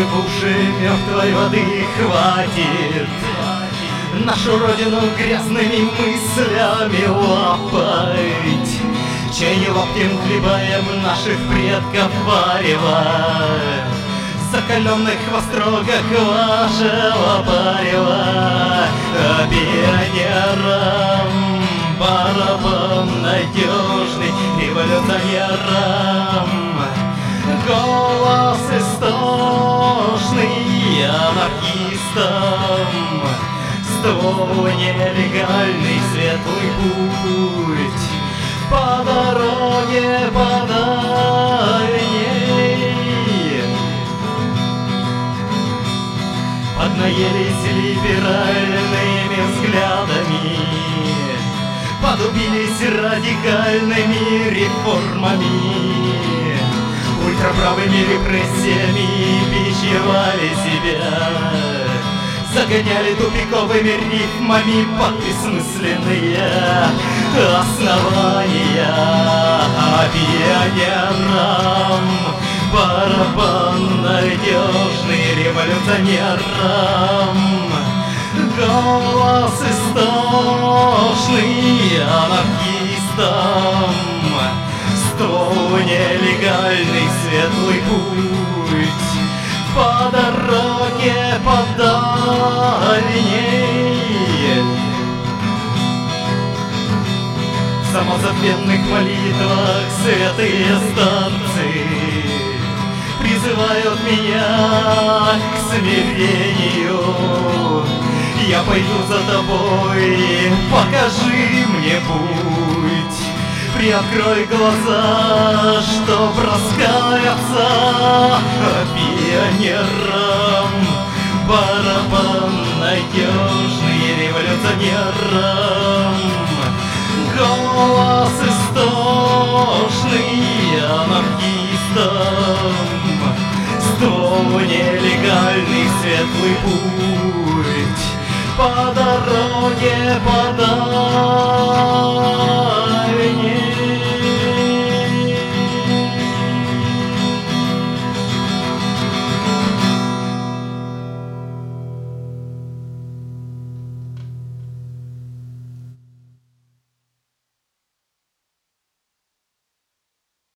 в уши мертвой воды хватит. Нашу родину грязными мыслями лапать. Чай не лаптем хлебаем наших предков варева, закаленных в острогах вашего парева. А пионерам барабан надежный, революционерам голос истошный, анархистам ствол нелегальный, светлый путь по дороге подальней. Поднаелись либеральными взглядами, подубились радикальными реформами, ультраправыми репрессиями бичевали себя, загоняли тупиковыми рифмами под бессмысленные основания. А пионерам барабан надежный, революционерам голос истошный, анархистам ствол нелегальный, светлый путь по дороге подальней. В самозабвенных молитвах святые старцы призывают меня к смирению. Я пойду за тобой, покажи мне путь, приоткрой глаза, чтоб раскаяться. А пионерам барабан надежный, революционерам голос истошный, анархистам ствол нелегальный, светлый путь по дороге подальней.